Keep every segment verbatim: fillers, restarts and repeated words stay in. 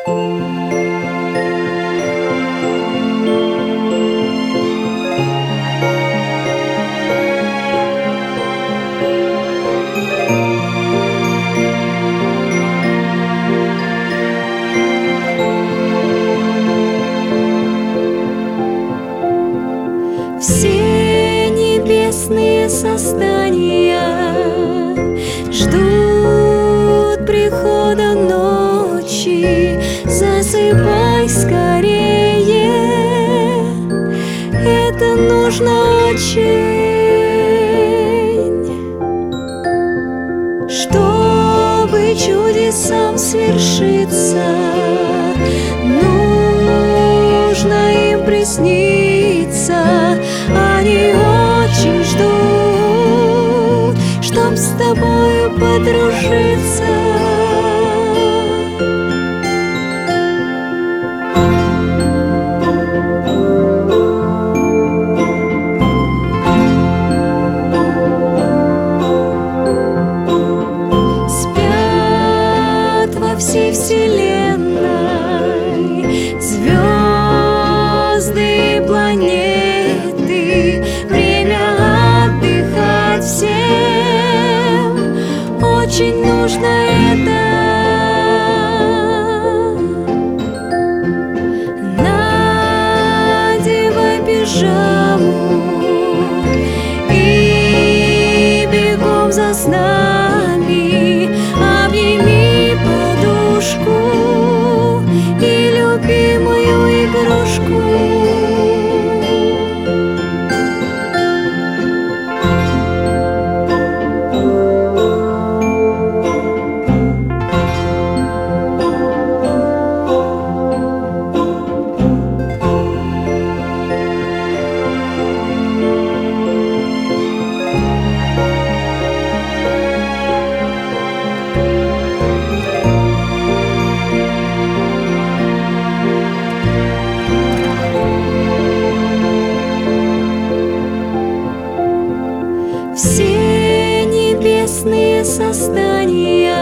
Все небесные создания ждут прихода ночи. Засыпай скорее, это нужно очень, чтобы чудесам свершиться. Нужно им присниться. Они очень ждут, чтоб с тобою подружиться. Спят во всей вселенной звезды и планеты. Время отдыхать всем очень нужно это. Надевай пижаму и бегом за снами. Обними подушку и любимую игрушку. Все небесные создания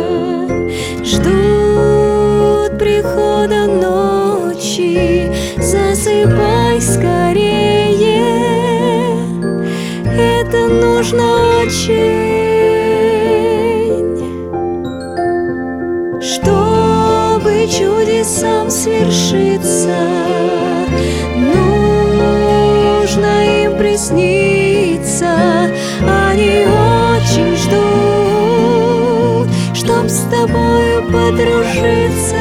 ждут прихода ночи. Засыпай скорее, это нужно очень, чтобы чудесам свершиться. Нужно им присниться. Они очень ждут, чтоб с тобою подружиться.